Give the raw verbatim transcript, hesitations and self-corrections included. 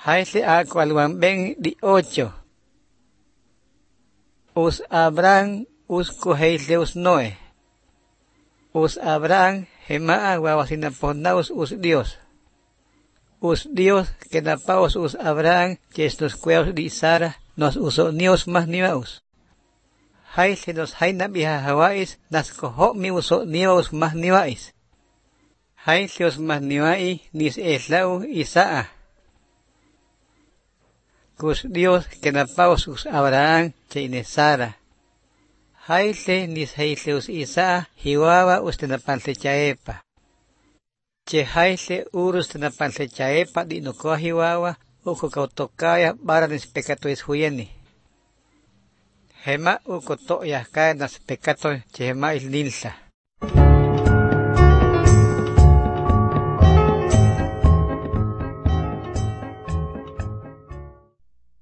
Haile a cual ben di ocho. Us Abraham us coheile us Noé. Us Abraham gemaa guavasinaponaus us Dios. Us Dios que napaos us Abraham que estos cueos di Sara nos uso nios más niaus. Haile nos haina biha hawais nas coho mi uso nios más niwais. Haile os más niwai nis eslau Isaa. Cus Dios que napaos us Abraham que ine Sara. Haile nis haile us Isaa hiwawa us tenapanse chaepa. Che haile urus tenapanse chaepa di no koa hiwawa uko kautokaya bara nis pekato es huyeni. Hema uko to yahkaya nas pekato che hema il nilsa.